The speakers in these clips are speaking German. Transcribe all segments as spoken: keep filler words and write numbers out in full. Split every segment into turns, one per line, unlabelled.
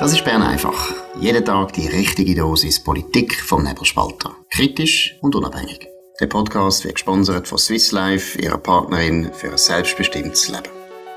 Das ist Bern einfach. Jeden Tag die richtige Dosis Politik vom Nebelspalter. Kritisch und unabhängig. Der Podcast wird gesponsert von Swiss Life, ihrer Partnerin für ein selbstbestimmtes Leben.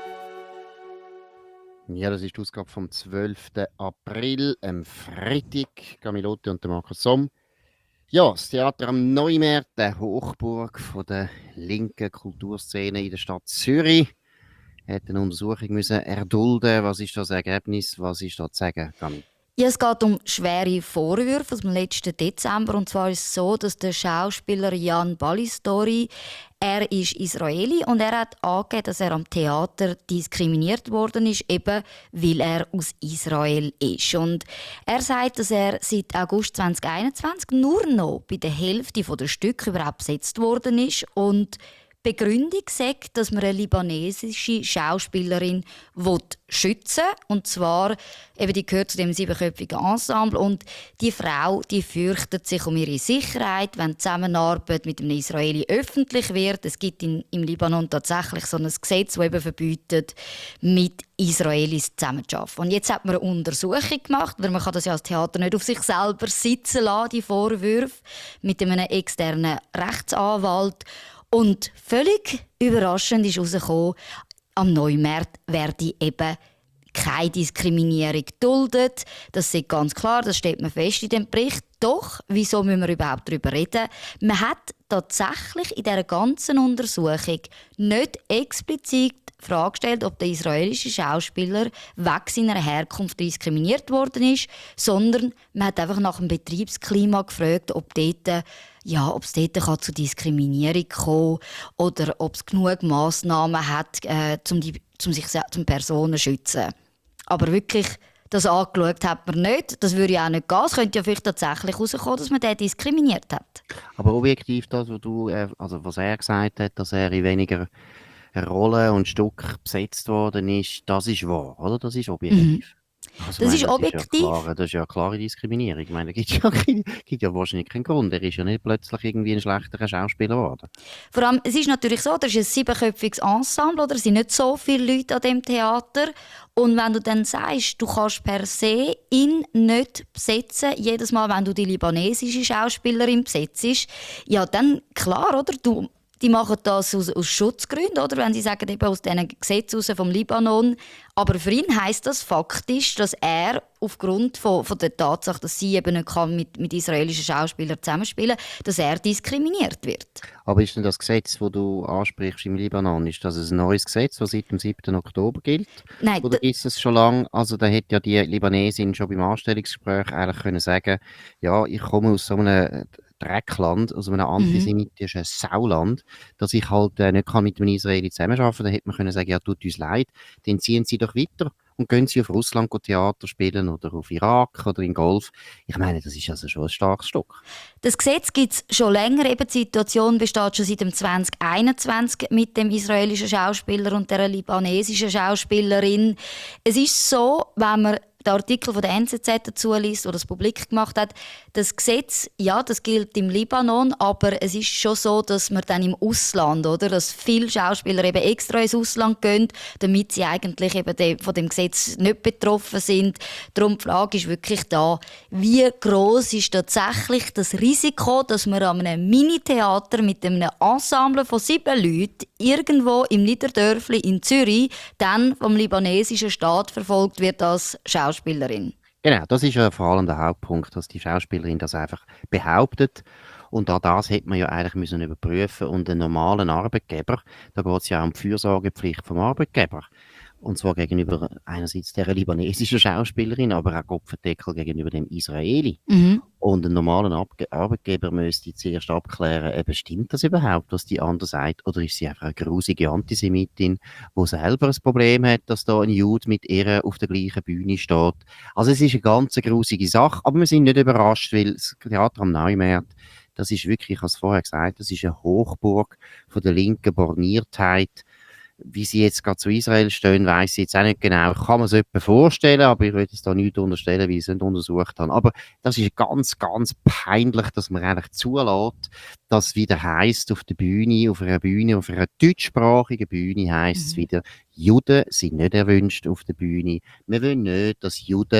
Ja, das ist die Ausgabe vom zwölften April, am Freitag. Camilotti und der Markus Somm. Ja, das Theater am Neumarkt, der Hochburg von der linken Kulturszene in der Stadt Zürich, hat eine Untersuchung müssen erdulden. Was ist das Ergebnis? Was ist da zu sagen, Cami?
Ja, es geht um schwere Vorwürfe aus dem letzten Dezember. Und zwar ist es so, dass der Schauspieler Jan Balistori, er ist Israeli und er hat angegeben, dass er am Theater diskriminiert worden ist, eben weil er aus Israel ist. Und er sagt, dass er seit August zwanzig einundzwanzig nur noch bei der Hälfte der Stücke überhaupt besetzt worden ist und Begründung sagt, dass man eine libanesische Schauspielerin schützen will. Und zwar, eben, die gehört zu dem siebenköpfigen Ensemble. Und die Frau, die fürchtet sich um ihre Sicherheit, wenn die Zusammenarbeit mit einem Israeli öffentlich wird. Es gibt in, im Libanon tatsächlich so ein Gesetz, das eben verbietet, mit Israelis zusammenzuarbeiten. Und jetzt hat man eine Untersuchung gemacht, weil man kann das ja als Theater nicht auf sich selber sitzen lassen, die Vorwürfe, mit einem externen Rechtsanwalt. Und völlig überraschend ist herausgekommen, am Neumarkt werde eben keine Diskriminierung geduldet. Das ist ganz klar, das steht man fest in dem Bericht. Doch, wieso müssen wir überhaupt darüber reden? Man hat tatsächlich in dieser ganzen Untersuchung nicht explizit die Frage gestellt, ob der israelische Schauspieler wegen seiner Herkunft diskriminiert worden ist, sondern man hat einfach nach dem Betriebsklima gefragt, ob dort ja, ob es dort zu Diskriminierung kommen kann oder ob es genug Massnahmen hat, äh, um, die, um sich um Personen zu schützen. Aber wirklich, das angeschaut hat man nicht. Das würde ja auch nicht gehen. Es könnte ja vielleicht tatsächlich herauskommen, dass man den diskriminiert hat.
Aber objektiv das, was, du, äh, also was er gesagt hat, dass er in weniger Rollen und Stück besetzt worden ist, das ist wahr, oder? Das ist objektiv.
Mhm.
Also,
das
meine,
ist
das
objektiv.
Ist ja klar, das ist ja eine klare Diskriminierung. Ich meine, da gibt ja, gibt ja wahrscheinlich keinen Grund. Er ist ja nicht plötzlich irgendwie ein schlechterer Schauspieler geworden.
Vor allem, es ist natürlich so, das ist ein siebenköpfiges Ensemble, oder? Es sind nicht so viele Leute an diesem Theater. Und wenn du dann sagst, du kannst per se ihn nicht besetzen, jedes Mal, wenn du die libanesische Schauspielerin besetzt, ja, dann klar, oder? Du Die machen das aus, aus Schutzgründen, oder? Wenn sie sagen, eben aus diesen Gesetzen vom Libanon. Aber für ihn heisst das faktisch, dass er aufgrund von, von der Tatsache, dass sie eben nicht kann mit, mit israelischen Schauspielern zusammenspielen kann, dass er diskriminiert wird.
Aber ist denn das Gesetz, das du ansprichst im Libanon, ist das ein neues Gesetz, das seit dem siebten Oktober gilt?
Nein.
Oder ist es schon lange? Also da hätte ja die Libanesin schon beim Anstellungsgespräch eigentlich können sagen, ja, ich komme aus so einem Dreckland, also einem antisemitischen mhm. Sauland, dass ich halt äh, nicht kann mit einem Israeli zusammenarbeiten kann. Da hätte man können sagen, ja, tut uns leid, dann ziehen Sie doch weiter und gehen Sie auf Russland Theater spielen oder auf Irak oder in Golf. Ich meine, das ist also schon ein starkes Stück.
Das Gesetz gibt es schon länger. Eben die Situation besteht schon seit dem zwanzig einundzwanzig mit dem israelischen Schauspieler und der libanesischen Schauspielerin. Es ist so, wenn man den Artikel von der N Z Z dazu liest, der das publik gemacht hat, das Gesetz, ja, das gilt im Libanon, aber es ist schon so, dass man dann im Ausland, oder, dass viele Schauspieler eben extra ins Ausland gehen, damit sie eigentlich eben de, von dem Gesetz nicht betroffen sind. Darum die Frage ist wirklich da, wie gross ist tatsächlich das Risiko, dass man an einem Mini-Theater mit einem Ensemble von sieben Leuten irgendwo im Niederdörfli in Zürich dann vom libanesischen Staat verfolgt wird als Schauspielerin.
Genau, das ist ja vor allem der Hauptpunkt, dass die Schauspielerin das einfach behauptet. Und auch das hätte man ja eigentlich müssen überprüfen. Und einen normalen Arbeitgeber, da geht es ja um die Fürsorgepflicht vom Arbeitgeber. Und zwar gegenüber einerseits der libanesischen Schauspielerin, aber auch Kopfendeckel gegenüber dem Israeli. Mhm. Und ein normaler Abge- Arbeitgeber müsste zuerst abklären, eben, stimmt das überhaupt, was die andere sagt? Oder ist sie einfach eine grusige Antisemitin, die selber ein Problem hat, dass da ein Jude mit ihr auf der gleichen Bühne steht? Also es ist eine ganz grusige Sache, aber wir sind nicht überrascht, weil das Theater am Neumarkt, das ist wirklich, ich habe es vorher gesagt, das ist eine Hochburg von der linken Borniertheit. Wie sie jetzt gerade zu Israel stehen, weiss ich jetzt auch nicht genau. Ich kann mir es etwa vorstellen, aber ich will es da nicht unterstellen, weil ich es nicht untersucht habe. Aber das ist ganz, ganz peinlich, dass man eigentlich zulässt, dass es wieder heisst auf der Bühne, auf einer Bühne, auf einer deutschsprachigen Bühne heisst es mhm. wieder, Juden sind nicht erwünscht auf der Bühne. Wir wollen nicht, dass Juden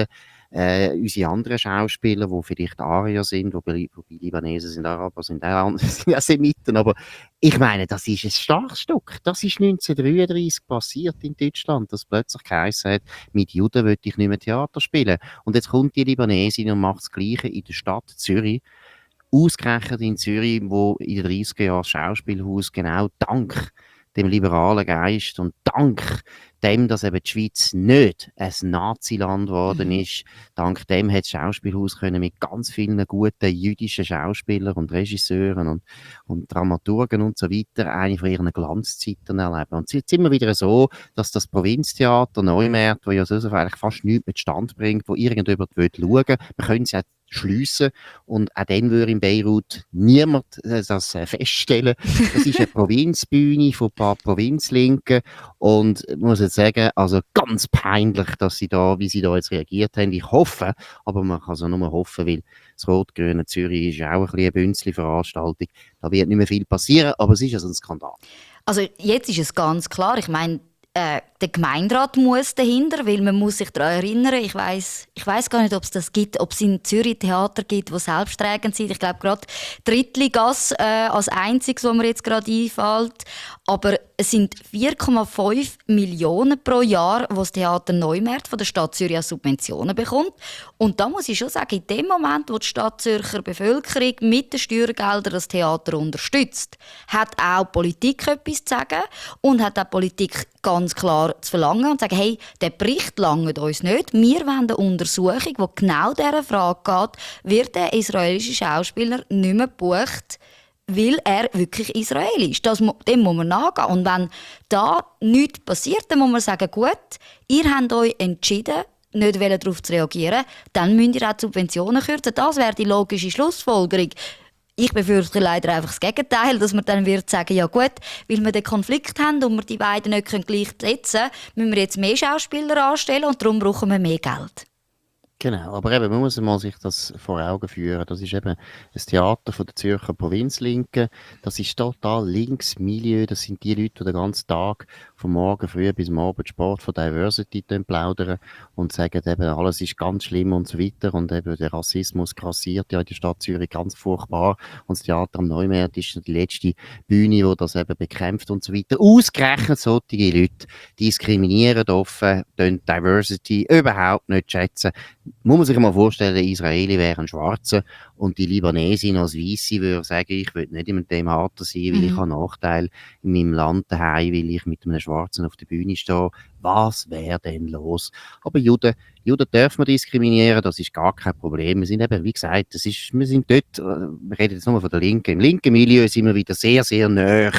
Äh, unsere anderen Schauspieler, die vielleicht Arier sind, wobei, wobei Libanesen sind Araber, sind auch, sind auch Semiten, aber ich meine, das ist ein starkes Stück. Das ist neunzehnhundertdreiunddreißig passiert in Deutschland, dass plötzlich geheißen hat, mit Juden will ich nicht mehr Theater spielen. Und jetzt kommt die Libanesin und macht das Gleiche in der Stadt Zürich. Ausgerechnet in Zürich, wo in den dreißiger Jahren das Schauspielhaus genau dank dem liberalen Geist und dank dem, dass eben die Schweiz nicht ein Naziland geworden ist, dank dem hat das Schauspielhaus können mit ganz vielen guten jüdischen Schauspielern und Regisseuren und, und Dramaturgen und so weiter eine von ihren Glanzzeiten erleben. Und jetzt sind wir wieder so, dass das Provinztheater Neumärt, wo ja so eigentlich fast nichts mit Stand bringt, wo irgendjemand schauen will, wir können es ja schliessen. Und auch dann würde in Beirut niemand äh, das äh, feststellen. Das ist eine Provinzbühne von ein paar Provinzlinken und ich muss jetzt sagen, also ganz peinlich, dass sie da, wie sie da jetzt reagiert haben. Ich hoffe, aber man kann es auch nur hoffen, weil das Rot-Grüne Zürich ist auch ein bisschen eine Bünzli-Veranstaltung. Da wird nicht mehr viel passieren, aber es ist also ein Skandal.
Also jetzt ist es ganz klar, ich meine, Äh, der Gemeinderat muss dahinter, weil man muss sich daran erinnern, ich weiss, ich weiss gar nicht, ob es das gibt, ob es in Zürich Theater gibt, die selbsttragend sind. Ich glaube gerade Drittligasse äh, als einziges, was mir jetzt gerade einfällt. Aber es sind vier Komma fünf Millionen pro Jahr, was das Theater Neumärt von der Stadt Zürich als Subventionen bekommt. Und da muss ich schon sagen, in dem Moment, wo die Stadt Zürcher Bevölkerung mit den Steuergeldern das Theater unterstützt, hat auch die Politik etwas zu sagen und hat auch die Politik ganz klar zu verlangen und zu sagen, hey, der Bericht langt uns nicht. Wir wollen eine Untersuchung, die genau dieser Frage geht, wird der israelische Schauspieler nicht mehr gebucht, weil er wirklich Israel ist. Das, dem muss man nachgehen. Und wenn da nichts passiert, dann muss man sagen, gut, ihr habt euch entschieden, nicht darauf zu reagieren, dann müsst ihr auch die Subventionen kürzen. Das wäre die logische Schlussfolgerung. Ich befürchte leider einfach das Gegenteil, dass man dann wird sagen, ja gut, weil wir den Konflikt haben und wir die beiden nicht gleich besetzen können, müssen wir jetzt mehr Schauspieler anstellen und darum brauchen wir mehr Geld.
Genau, aber eben, man muss mal sich das vor Augen führen. Das ist eben ein Theater von der Zürcher Provinzlinken. Das ist total links Milieu. Das sind die Leute, die den ganzen Tag vom Morgen früh bis am Abend Sport von Diversity plaudern und sagen eben, alles ist ganz schlimm und so weiter. Und eben der Rassismus grassiert ja in der Stadt Zürich ganz furchtbar. Und das Theater am Neumärt ist die letzte Bühne, die das eben bekämpft und so weiter. Ausgerechnet solche Leute diskriminieren offen, Diversity überhaupt nicht schätzen. Muss man sich mal vorstellen, der Israeli wäre ein Schwarzer und die Libanesin als Weisse würde sagen, ich will nicht in einem Theater sein, weil mhm. ich habe Nachteil in meinem Land daheim, weil ich mit einem Schwarzen auf der Bühne stehe. Was wäre denn los? Aber Juden, Juden dürfen wir diskriminieren, das ist gar kein Problem. Wir sind eben, wie gesagt, das ist, wir sind dort, wir reden jetzt nur von der Linken, im linken Milieu sind wir wieder sehr, sehr nahe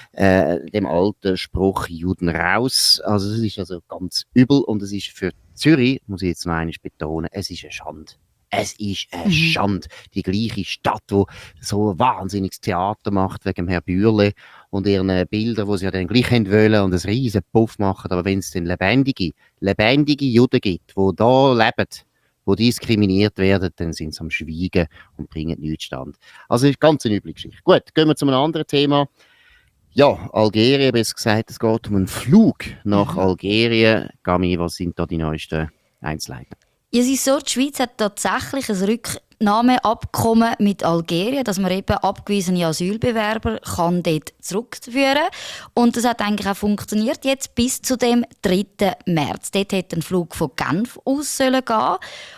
äh, dem alten Spruch Juden raus. Also das ist also ganz übel und es ist für Zürich, muss ich jetzt noch einmal betonen, es ist eine Schande. Es ist eine mhm. Schande. Die gleiche Stadt, die so ein wahnsinniges Theater macht wegen dem Herrn Bürle und ihren Bildern, die sie ja dann gleich wollen und einen riesen Puff machen. Aber wenn es dann lebendige, lebendige Juden gibt, die da leben, die diskriminiert werden, dann sind sie am Schweigen und bringen nichts stand. Also, das ist ganz eine üble Geschichte. Gut, gehen wir zu einem anderen Thema. Ja, Algerien, besser gesagt, es geht um einen Flug nach mhm. Algerien. Gami, was sind da die neuesten Einzelheiten?
Ja, es ist so, die Schweiz hat tatsächlich ein Rücknahmeabkommen mit Algerien, dass man eben abgewiesene Asylbewerber kann dort zurückführen kann. Und das hat eigentlich auch funktioniert jetzt bis zu dem dritten März. Dort hätte ein Flug von Genf aus sollen gehen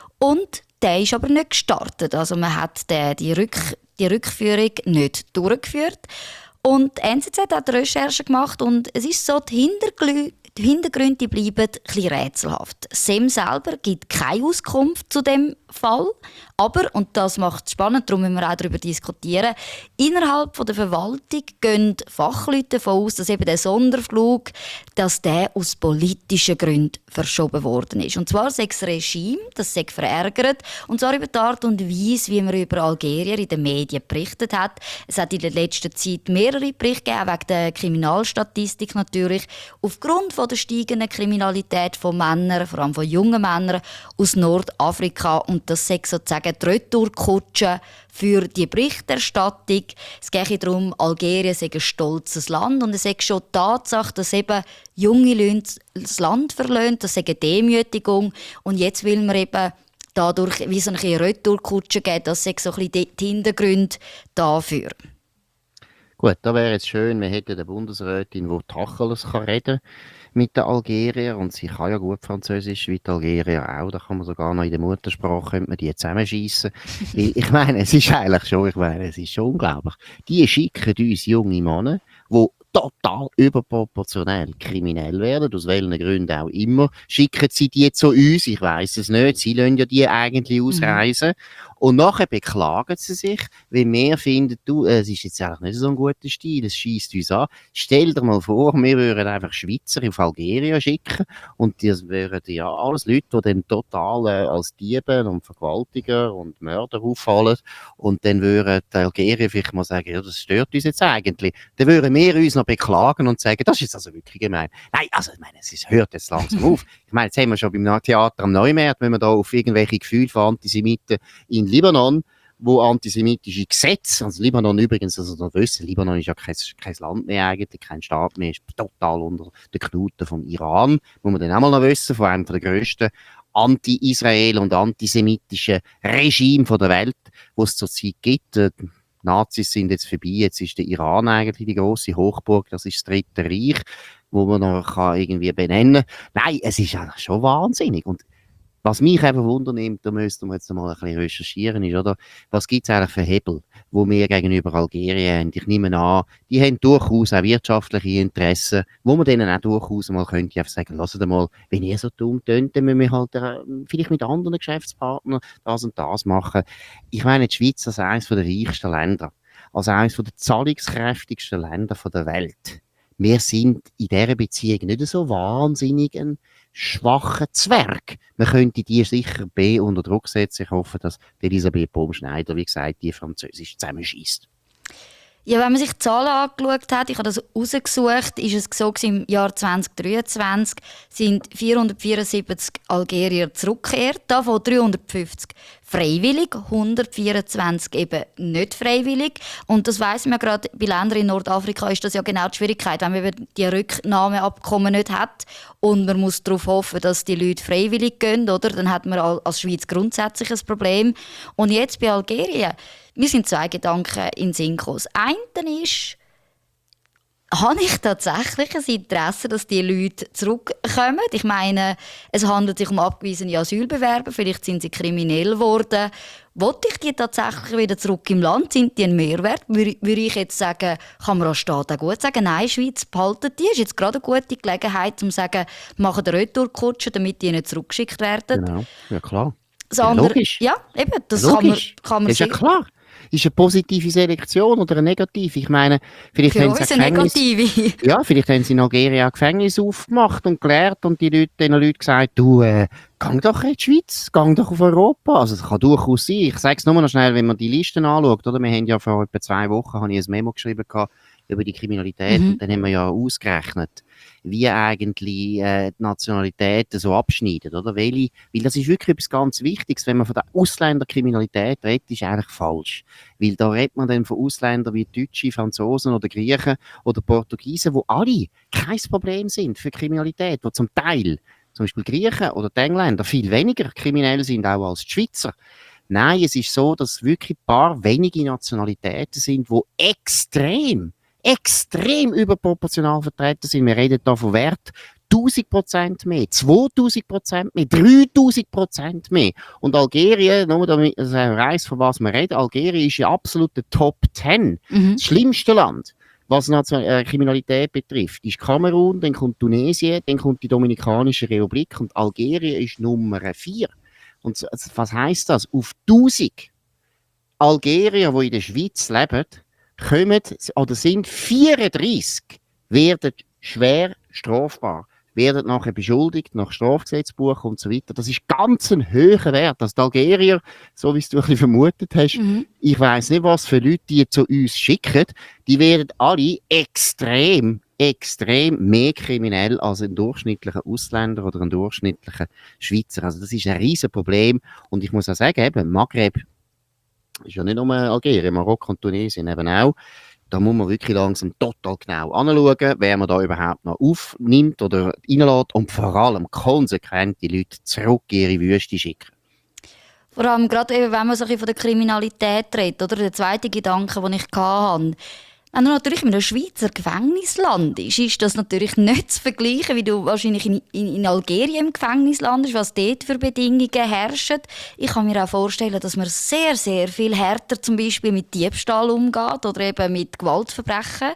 und der ist aber nicht gestartet. Also man hat die, die, Rück, die Rückführung nicht durchgeführt. Und die N Z Z hat Recherchen gemacht und es ist so, die Hintergründe, die Hintergründe bleiben ein bisschen rätselhaft. S E M selber gibt keine Auskunft zu dem Fall, aber, und das macht es spannend, darum müssen wir auch darüber diskutieren, innerhalb von der Verwaltung gehen Fachleute davon aus, dass eben der Sonderflug, dass der aus politischen Gründen verschoben worden ist. Und zwar sei das Regime, das sei verärgert, und zwar über die Art und Weise, wie man über Algerier in den Medien berichtet hat. Es hat in der letzten Zeit mehrere Berichte gegeben, wegen der Kriminalstatistik natürlich, aufgrund von der steigenden Kriminalität von Männern, vor allem von jungen Männern aus Nordafrika. Und das sei sozusagen die Retourkutsche für die Berichterstattung. Es geht darum, Algerien sei ein stolzes Land und es sei schon die Tatsache, dass eben junge Leute das Land verlassen, das sei eine Demütigung. Und jetzt will man eben dadurch wie so eine Retourkutsche gibt. Das sind so ein bisschen die Hintergründe dafür.
Gut, da wäre es schön, wir hätten eine Bundesrätin, die Tacheles kann reden mit den Algeriern, und sie kann ja gut Französisch, wie die Algerier auch. Da kann man sogar noch in der Muttersprache, könnte man die zusammenschiessen. ich, ich meine, es ist eigentlich schon, ich meine, es ist schon unglaublich. Die schicken uns junge Männer, die total überproportionell kriminell werden, aus welchen Gründen auch immer, schicken sie die zu uns, ich weiss es nicht, sie lassen ja die eigentlich ausreisen, mhm. und nachher beklagen sie sich, weil wir finden, du, es ist jetzt eigentlich nicht so ein guter Stil, es scheisst uns an. Stell dir mal vor, wir würden einfach Schweizer auf Algerien schicken, und das wären ja alles Leute, die dann total äh, als Diebe und Vergewaltiger und Mörder auffallen, und dann würden die Algerier vielleicht mal sagen, ja, das stört uns jetzt eigentlich. Dann würden wir uns noch beklagen und sagen, das ist jetzt also wirklich gemein. Nein, also ich meine, es ist, hört jetzt langsam auf. Ich meine, jetzt haben wir schon beim Theater am Neumarkt, wenn wir da auf irgendwelche Gefühle von Antisemiten in Libanon, wo antisemitische Gesetze, also Libanon übrigens, also da wissen, Libanon ist ja kein, kein Land mehr eigentlich, kein Staat mehr, ist total unter der Knute vom Iran, muss man dann auch mal noch wissen, von einem der grössten anti-Israel und antisemitischen Regime der Welt, wo es zurzeit gibt. Die Nazis sind jetzt vorbei, jetzt ist der Iran eigentlich die grosse Hochburg, das ist das Dritte Reich, wo man noch kann irgendwie benennen kann. Nein, es ist eigentlich schon wahnsinnig. Und was mich eben wundernimmt, da müssten wir jetzt mal ein bisschen recherchieren, ist, oder, was gibt es eigentlich für Hebel, wo wir gegenüber Algerien haben? Ich nehme an, die haben durchaus auch wirtschaftliche Interessen, wo man denen auch durchaus mal könnte einfach sagen, lasst mal, wenn ihr so dumm tönt, dann müssen wir halt äh, vielleicht mit anderen Geschäftspartnern das und das machen. Ich meine, die Schweiz als eines der reichsten Länder, als eines der zahlungskräftigsten Länder der Welt. Wir sind in dieser Beziehung nicht so wahnsinnig ein schwacher Zwerg. Man könnte die sicher B unter Druck setzen. Ich hoffe, dass Elisabeth Baumschneider, wie gesagt, die Französisch zusammenschießt.
Ja, wenn man sich die Zahlen angeschaut hat, ich habe das rausgesucht, ist es so, im Jahr zwanzig dreiundzwanzig sind vierhundertvierundsiebzig Algerier zurückgekehrt, davon dreihundertfünfzig freiwillig, hundertvierundzwanzig eben nicht freiwillig. Und das weiss man gerade, bei Ländern in Nordafrika ist das ja genau die Schwierigkeit, wenn man eben die Rücknahmeabkommen nicht hat und man muss darauf hoffen, dass die Leute freiwillig gehen, oder? Dann hat man als Schweiz grundsätzlich ein Problem. Und jetzt bei Algerien, mir sind zwei Gedanken in den Sinn gekommen. Das eine ist, habe ich tatsächlich ein Interesse, dass die Leute zurückkommen? Ich meine, es handelt sich um abgewiesene Asylbewerber, vielleicht sind sie kriminell geworden. Wollte ich die tatsächlich wieder zurück im Land? Sind die ein Mehrwert? Würde ich jetzt sagen, kann man als Staat auch gut sagen, nein, Schweiz, behaltet die. Das ist jetzt gerade eine gute Gelegenheit, um zu sagen, machen eine Retourkutsche, damit die nicht zurückgeschickt werden.
Genau, ja klar.
Das andere,
ja, logisch.
Ja, eben, das
logisch.
kann man, kann man
das ist ja klar. Ist eine positive Selektion oder eine negative? Ich meine, vielleicht
für
haben
uns
sie
eine
Gefängnis,
negative.
ja, vielleicht haben sie in Algerien ein Gefängnis aufgemacht und gelehrt und die Leute, den Leuten gesagt, du, äh, geh doch in die Schweiz, geh doch auf Europa. Also das kann durchaus sein. Ich sage es nur noch schnell, wenn man die Listen anschaut, oder? Wir haben ja vor etwa zwei Wochen, habe ich ein Memo geschrieben gehabt, über die Kriminalität, mhm. und dann haben wir ja ausgerechnet, wie eigentlich äh, die Nationalitäten so abschneiden, oder? Welche, weil das ist wirklich etwas ganz Wichtiges, wenn man von der Ausländerkriminalität redet, ist eigentlich falsch. Weil da redet man dann von Ausländern wie Deutsche, Franzosen oder Griechen oder Portugiesen, wo alle kein Problem sind für Kriminalität, wo zum Teil, zum Beispiel Griechen oder die Engländer, viel weniger kriminell sind auch als die Schweizer. Nein, es ist so, dass wirklich ein paar wenige Nationalitäten sind, die extrem extrem überproportional vertreten sind. Wir reden hier von Wert tausend Prozent mehr, zweitausend Prozent mehr, dreitausend Prozent mehr. Und Algerien, nur damit ich weiss, von was wir reden, Algerien ist ja absolut der Top zehn. Mhm. Das schlimmste Land, was Nation- äh, Kriminalität betrifft, ist Kamerun, dann kommt Tunesien, dann kommt die Dominikanische Republik und Algerien ist Nummer vier. Und was heisst das? Auf tausend Algerier, die in der Schweiz leben, kommen oder sind vierunddreissig, werden schwer strafbar, werden nachher beschuldigt, nach Strafgesetzbuch und so weiter. Das ist ganz ein hoher Wert. Also die Algerier, so wie es du ein bisschen vermutet hast, mhm. ich weiss nicht, was für Leute die zu uns schicken, die werden alle extrem, extrem mehr kriminell als ein durchschnittlicher Ausländer oder ein durchschnittlicher Schweizer. Also das ist ein riesen Problem. Und ich muss auch sagen, eben, Maghreb ist ja nicht nur Algerien, Marokko und Tunesien eben auch. Da muss man wirklich langsam total genau anschauen, wer man da überhaupt noch aufnimmt oder reinlässt und vor allem konsequent die Leute zurück in ihre Wüste schicken.
Vor allem gerade eben, wenn man so ein bisschen von der Kriminalität redet, oder? Der zweite Gedanke, den ich hatte. Wenn du natürlich in einem Schweizer Gefängnisland ist, ist das natürlich nicht zu vergleichen, wie du wahrscheinlich in, in, in Algerien im Gefängnisland ist, was dort für Bedingungen herrschen. Ich kann mir auch vorstellen, dass man sehr, sehr viel härter zum Beispiel mit Diebstahl umgeht oder eben mit Gewaltverbrechen.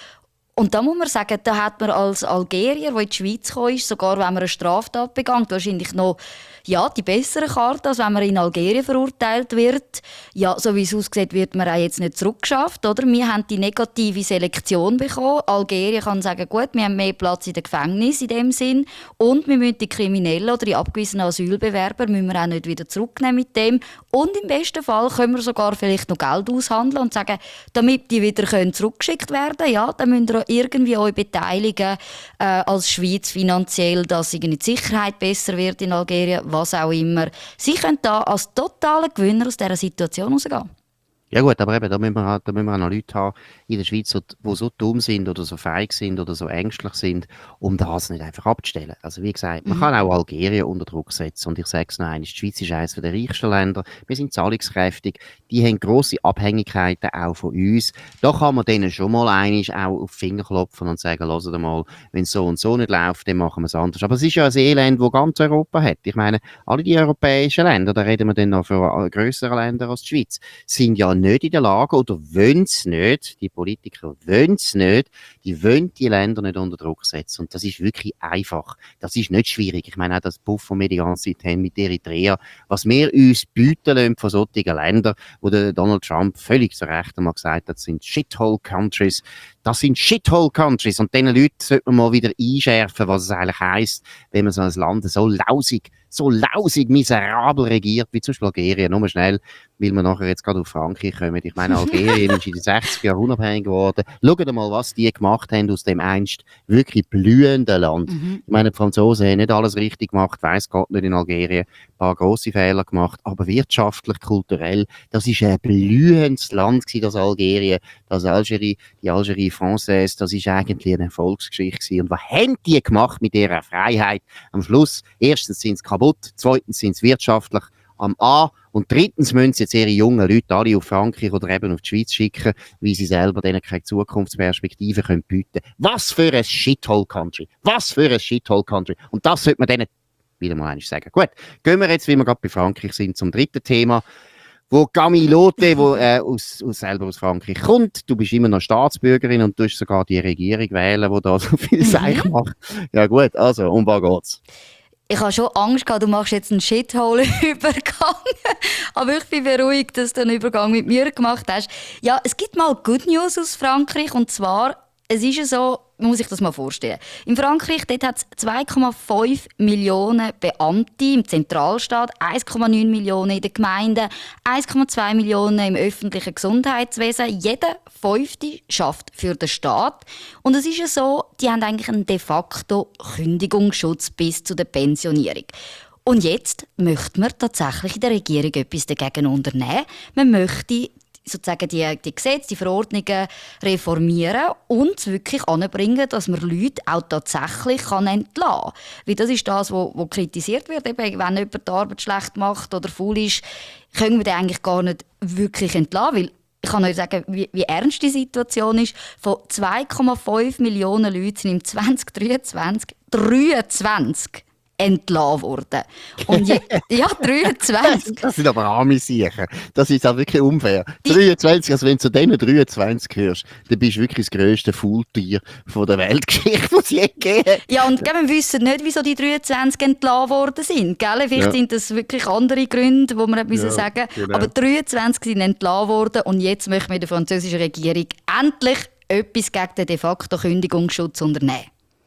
Und da muss man sagen, da hat man als Algerier, der in die Schweiz gekommen ist, sogar wenn man eine Straftat begangen, wahrscheinlich noch ja, die bessere Karte, als wenn man in Algerien verurteilt wird. Ja, so wie es aussieht, wird man auch jetzt nicht zurückgeschafft. Oder? Wir haben die negative Selektion bekommen. Algerien kann sagen, gut, wir haben mehr Platz in den Gefängnissen in dem Sinn. Und wir müssen die Kriminellen oder die abgewiesenen Asylbewerber müssen wir auch nicht wieder zurücknehmen mit dem. Und im besten Fall können wir sogar vielleicht noch Geld aushandeln und sagen, damit die wieder können zurückgeschickt werden können, ja, dann müsst ihr irgendwie euch beteiligen äh, als Schweiz finanziell, dass irgendwie die Sicherheit besser wird in Algerien, was auch immer. Sie können da als totaler Gewinner aus dieser Situation rausgehen.
Ja gut, aber eben, da müssen wir, halt- da müssen wir auch noch Leute haben in der Schweiz, die so dumm sind oder so feig sind oder so ängstlich sind, um das nicht einfach abzustellen. Also wie gesagt, man
Mhm.
kann auch Algerien unter Druck setzen. Und ich sage es noch einmal, die Schweiz ist eines der reichsten Länder. Wir sind zahlungskräftig. Die haben grosse Abhängigkeiten auch von uns. Da kann man denen schon mal einmal auch auf die Finger klopfen und sagen, hört mal, wenn es so und so nicht läuft, dann machen wir es anders. Aber es ist ja ein Elend, das ganz Europa hat. Ich meine, alle die europäischen Länder, da reden wir dann noch von grösseren Ländern als die Schweiz, sind ja nicht in der Lage oder wollen es nicht, die Politiker wollen es nicht, die wollen die Länder nicht unter Druck setzen. Und das ist wirklich einfach. Das ist nicht schwierig. Ich meine auch das Puff, das wir die ganze Zeit haben mit Eritrea, was wir uns bieten lassen von solchen Ländern, wo der Donald Trump völlig zu Recht einmal gesagt hat, das sind Shithole-Countries. Das sind Shithole-Countries. Und diesen Leuten sollte man mal wieder einschärfen, was es eigentlich heisst, wenn man so ein Land so lausig, so lausig, miserabel regiert, wie zum Beispiel Algerien. Nur schnell, weil wir nachher jetzt gerade auf Frankreich kommen. Ich meine, Algerien ist in den sechziger Jahren unabhängig geworden. Schaut mal, was die gemacht haben aus dem einst wirklich blühenden Land.
Mhm.
Ich meine, die Franzosen haben nicht alles richtig gemacht, weiss Gott nicht in Algerien, ein paar grosse Fehler gemacht, aber wirtschaftlich, kulturell, das ist ein blühendes Land gewesen, das Algerien, das Algerie, die Algerie Française, das ist eigentlich eine Erfolgsgeschichte gewesen. Und was haben die gemacht mit ihrer Freiheit? Am Schluss, erstens sind sie kaputt, zweitens sind sie wirtschaftlich am A und drittens müssen sie jetzt ihre jungen Leute alle auf Frankreich oder eben auf die Schweiz schicken, weil sie selber denen keine Zukunftsperspektive können bieten. Was für ein Shithole-Country! Was für ein Shithole-Country! Und das sollte man denen wieder mal einmal sagen. Gut, gehen wir jetzt, wie wir gerade bei Frankreich sind, zum dritten Thema, wo Camille wo äh, aus, aus, selber aus Frankreich kommt. Du bist immer noch Staatsbürgerin und du hast sogar die Regierung wählen, die da so viel Seich macht. Ja gut, also, um was geht's?
Ich habe schon Angst gehabt, du machst jetzt einen Shithole-Übergang. Aber ich bin beruhigt, dass du einen Übergang mit mir gemacht hast. Ja, es gibt mal Good News aus Frankreich. Und zwar, es ist ja so, man muss sich das mal vorstellen. In Frankreich dort hat es zwei Komma fünf Millionen Beamte im Zentralstaat, eins Komma neun Millionen in den Gemeinden, eins Komma zwei Millionen im öffentlichen Gesundheitswesen. Jeder Fünfte schafft für den Staat. Und es ist ja so, die haben eigentlich einen de facto Kündigungsschutz bis zu der Pensionierung. Und jetzt möchte man tatsächlich in der Regierung etwas dagegen unternehmen. Man möchte sozusagen die, die Gesetze, die Verordnungen reformieren und es wirklich anbringen, dass man Leute auch tatsächlich kann entlassen kann. Weil das ist das, was kritisiert wird. Eben, wenn jemand die Arbeit schlecht macht oder faul ist, können wir den eigentlich gar nicht wirklich entlassen. Weil ich kann euch sagen, wie, wie ernst die Situation ist. Von zwei Komma fünf Millionen Leuten sind im zwanzig dreiundzwanzig dreiundzwanzig entlassen worden. Und je, ja, dreiundzwanzig.
Das sind aber arme Siechen. Das ist auch wirklich unfair. dreiundzwanzig, also wenn du zu diesen dreiundzwanzig hörst, dann bist du wirklich das grösste Faultier von der Weltgeschichte, die es je gegeben hat.
Ja, und gell, wir wissen nicht, wieso die dreiundzwanzig entlassen worden sind. Gell? Vielleicht
Ja.
sind das wirklich andere Gründe, die man nicht
Ja,
müssen sagen müssen.
genau.
Aber dreiundzwanzig sind entlassen worden und jetzt möchten wir der französischen Regierung endlich etwas gegen den de facto Kündigungsschutz unternehmen.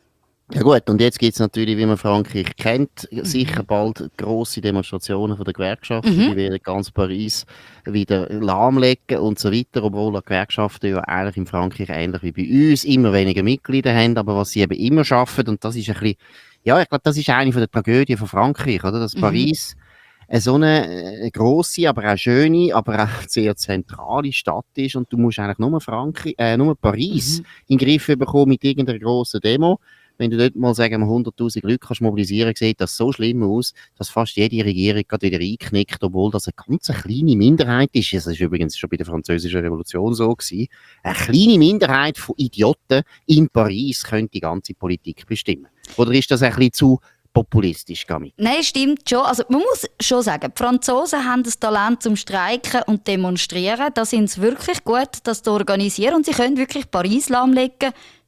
Ja gut, und jetzt gibt es natürlich, wie man Frankreich kennt, sicher bald grosse Demonstrationen von der Gewerkschaften.
Mhm.
Die werden ganz Paris wieder lahmlegen und so weiter, obwohl die Gewerkschaften ja eigentlich in Frankreich ähnlich wie bei uns immer weniger Mitglieder haben, aber was sie eben immer schaffen, und das ist ein bisschen, ja, ich glaube, das ist eine von der Tragödien von Frankreich, oder? Dass
Mhm.
Paris eine so eine, eine grosse, aber auch schöne, aber auch sehr zentrale Stadt ist und du musst eigentlich nur, Frankreich, äh, nur Paris
Mhm.
in den Griff bekommen mit irgendeiner grossen Demo. wenn du dort mal, sagen wir, hunderttausend Leute kannst mobilisieren, sieht das so schlimm aus, dass fast jede Regierung gerade wieder einknickt, obwohl das eine ganz kleine Minderheit ist. Das ist übrigens schon bei der Französischen Revolution so gewesen. Eine kleine Minderheit von Idioten in Paris könnte die ganze Politik bestimmen. Oder ist das ein bisschen zu populistisch, Gami?
Nein, stimmt schon. Also man muss schon sagen, die Franzosen haben das Talent zum Streiken und Demonstrieren. Da sind sie wirklich gut, das zu organisieren. Und sie können wirklich Paris lahmlegen.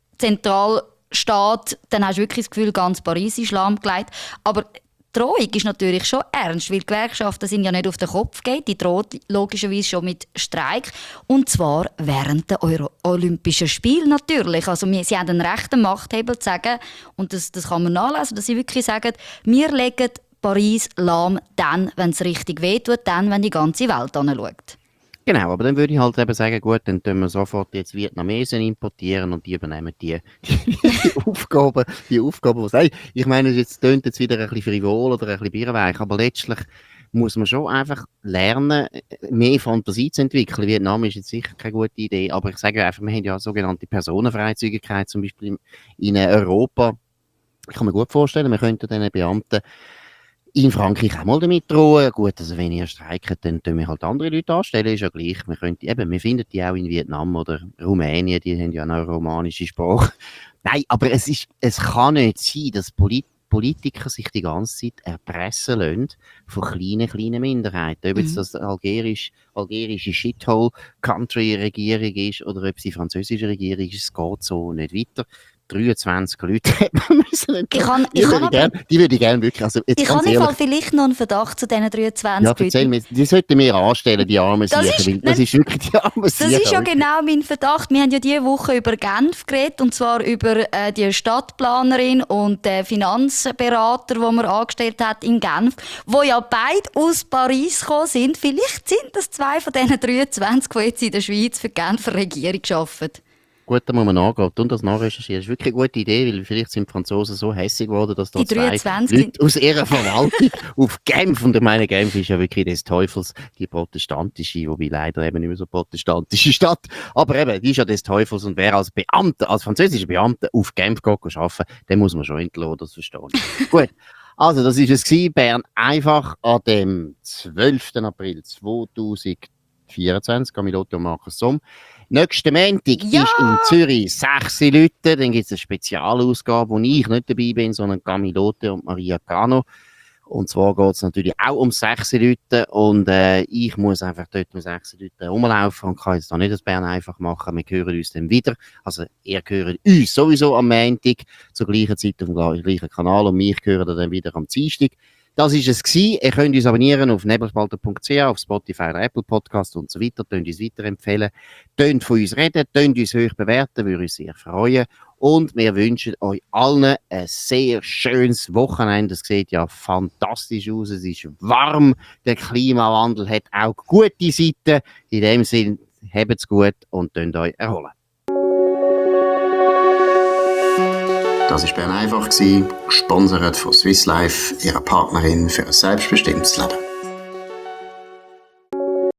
Zentralstaat, dann hast du wirklich das Gefühl, ganz Paris ist lahmgelegt. Aber die Drohung ist natürlich schon ernst, weil die Gewerkschaften sind ja nicht auf den Kopf geht. Die droht logischerweise schon mit Streik. Und zwar während der Euro- Olympischen Spiele natürlich. Also wir, sie haben einen rechten Machthebel zu sagen, und das, das kann man nachlesen, dass sie wirklich sagen, wir legen Paris lahm dann, wenn es richtig wehtut, dann, wenn die ganze Welt anschaut.
Genau, aber dann würde ich halt eben sagen, gut, dann tun wir sofort jetzt Vietnamesen importieren und die übernehmen die, die, die Aufgaben, die Aufgaben, was hey, ich meine, jetzt tönt jetzt wieder ein bisschen frivol oder ein bisschen bierweich, aber letztlich muss man schon einfach lernen, mehr Fantasie zu entwickeln. Vietnam ist jetzt sicher keine gute Idee, aber ich sage einfach, wir haben ja sogenannte Personenfreizügigkeit, zum Beispiel in Europa. Ich kann mir gut vorstellen, wir könnten diesen Beamten in Frankreich auch mal damit drohen. Gut, also wenn ihr streikt, dann tun wir halt andere Leute anstellen, ist ja gleich. Wir, können, eben, wir finden die auch in Vietnam oder Rumänien, die haben ja auch eine romanische Sprache. Nein, aber es, ist, es kann nicht sein, dass Polit Politiker sich die ganze Zeit erpressen lassen von kleinen, kleinen Minderheiten. Ob jetzt
Mhm.
das algerisch, algerische Shithole-Country-Regierung ist oder ob es die französische Regierung ist, es geht so nicht weiter. dreiundzwanzig Leute hätte man müssen.
Ich kann,
Die
ich
würde
kann,
ich gerne, die würde ich gerne wirklich, also jetzt
ich
ganz
habe im
ehrlich,
Fall vielleicht noch einen Verdacht zu diesen dreiundzwanzig
ja, erzähl
Leuten.
mir, die sollten wir anstellen, die armen
Das
Siechen,
ist-
weil das
nein,
ist wirklich die armen
Das
Siechen.
ist ja genau mein Verdacht. Wir haben ja diese Woche über Genf geredet, und zwar über äh, die Stadtplanerin und den Finanzberater, den man angestellt hat in Genf, wo ja beide aus Paris gekommen sind. Vielleicht sind das zwei von diesen dreiundzwanzig, die jetzt in der Schweiz für die Genfer Regierung arbeiten.
Gut, da muss man nachgehen. Und das nachrecherchieren. Das ist wirklich eine gute Idee, weil vielleicht sind die Franzosen so hässig geworden, dass da
Die
zwei
dreiundzwanzig
Leute aus ihrer Verwaltung auf Genf, und ich meine, Genf ist ja wirklich des Teufels, die protestantische, wobei leider eben nicht mehr so protestantische Stadt, aber eben, die ist ja des Teufels, und wer als Beamter, als französischer Beamter auf Genf geht arbeiten, den muss man schon entlassen, das verstehen. Gut. Also, das war es gewesen, Bern einfach an dem zwölften April zweitausendvierundzwanzig, Camilotto und Markus Somm. Nächsten Montag
Ja!
ist in Zürich sechs Leute, dann gibt es eine Spezialausgabe, wo ich nicht dabei bin, sondern Camilotto und Maria Cano. Und zwar geht es natürlich auch um sechs Leute, und äh, ich muss einfach dort mit sechs Leuten rumlaufen und kann jetzt da nicht das Bern einfach machen. Wir hören uns dann wieder. Also ihr hört uns sowieso am Montag zur gleichen Zeit auf dem gleichen Kanal, und mich hören dann wieder am Dienstag. Das war es gewesen. Ihr könnt uns abonnieren auf nebelspalter punkt c h, auf Spotify, Apple Podcast und so weiter. Könnt uns weiterempfehlen. Könnt von uns reden, könnt uns hoch bewerten, würde uns sehr freuen. Und wir wünschen euch allen ein sehr schönes Wochenende. Es sieht ja fantastisch aus. Es ist warm. Der Klimawandel hat auch gute Seiten. In dem Sinne, habt's gut und könnt euch erholen.
Das war Bern einfach, gesponsert von Swiss Life, ihrer Partnerin für ein selbstbestimmtes Leben.